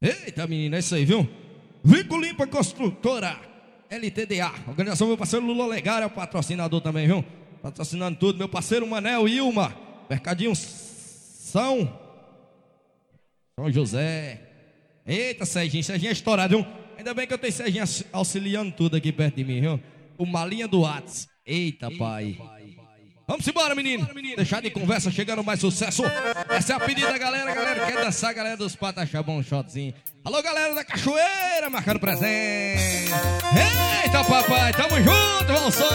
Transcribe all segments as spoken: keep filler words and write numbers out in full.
Eita, menina, é isso aí, viu? Vico Limpa Construtora, L T D A. Organização meu parceiro Lula Legar é o patrocinador também, viu? Patrocinando tudo. Meu parceiro Manel Ilma. Mercadinho São São José. Eita, Serginho, Serginho é estourado, viu? Ainda bem que eu tenho Serginho auxiliando tudo aqui perto de mim, viu? O malinha do Whats. Eita, Eita pai. pai. Vamos embora, menino. Deixar de conversa, chegando mais sucesso. Essa é a pedida, galera. Galera quer dançar, galera dos Pataxá, bom shotzinho. Alô, galera da Cachoeira, marcando presente. Eita, papai, tamo junto, vamos só.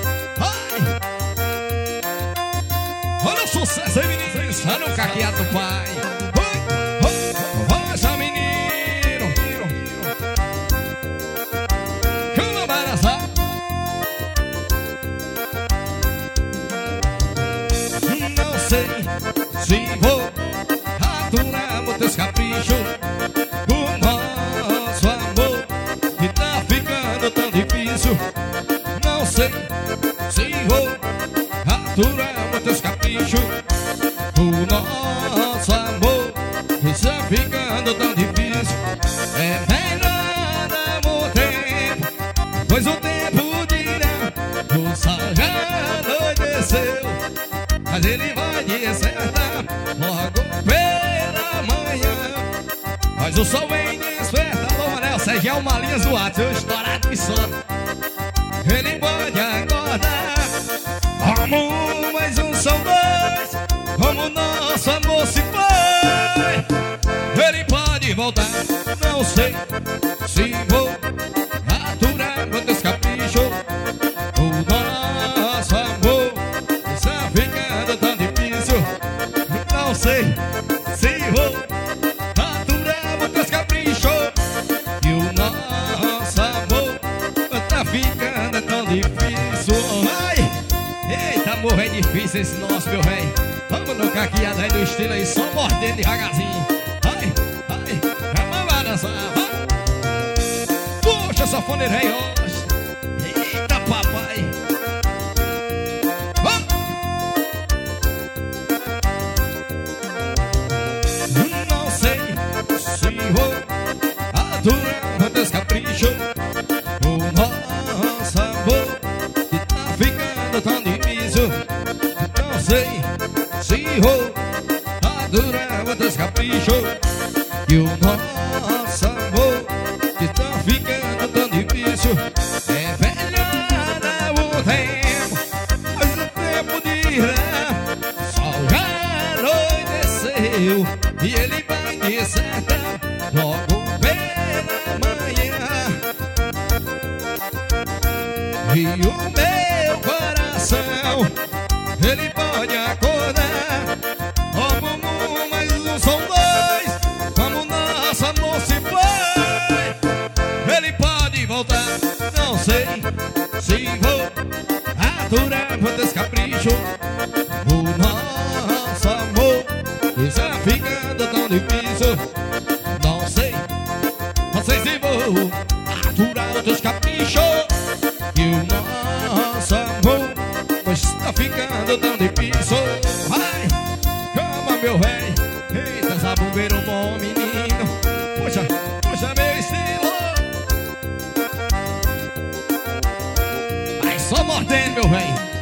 Olha o sucesso aí, menino. Só no caqueado do pai. Vamos, menino. Chama Marazá. Não sei se vou aturar muitos caprichos. O nosso amor que tá ficando tão difícil. Não sei se vou aturar muitos caprichos. O nosso amor que está ficando tão difícil. É melhor dar um tempo, pois o tempo dirá. O sol já anoiteceu, mas ele vai despertar logo pela manhã. Mas o sol vem despertar. Alô, Manel, Sérgio é uma linha zoada, seu estourado que sono. Ele pode acordar como mais um são dois, como nosso amor se foi. Ele pode voltar, não sei se vou aturar muitos caprichos. O nosso amor está ficando tão difícil. Não sei se vou aturar muitos caprichos. E o nosso amor está ficando tão difícil. Ai, eita, amor, é difícil esse nosso, meu rei. Vamos no caqueado aí do estilo aí, só mordendo devagarzinho. Ai, ai, vamos lá dançar, vai. Puxa essa foneira aí, ó. Eita, papai. Não sei se vou aturar muitos caprichos. O nosso amor que tá ficando tão difícil. Não sei se vou aturar muitos caprichos. E o nosso amor que tá ficando tão difícil. É melhor dar um tempo, mas o tempo dirá. Sol já anoiteceu e ele vai desertar logo pela manhã. E o meu coração, ele pode acordar como mais um são dois, como nosso amor se foi. Ele pode voltar, não sei se vou aturar muitos caprichos. O nosso amor está ficando tão difícil. Não sei, não sei se vou aturar outros caprichos. E o nosso amor está ficando tão difícil. Vai, chama meu rei. Eita, zabumbeiro bom menino. Puxa, puxa meu estilo. Vai só mordendo, meu rei.